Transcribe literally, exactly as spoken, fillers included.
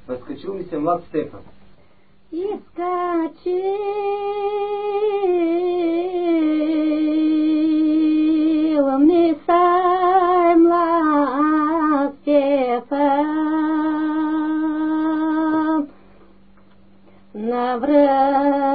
Възкачил ми се млад Стефан. Изкачил ми се млад Стефан на връх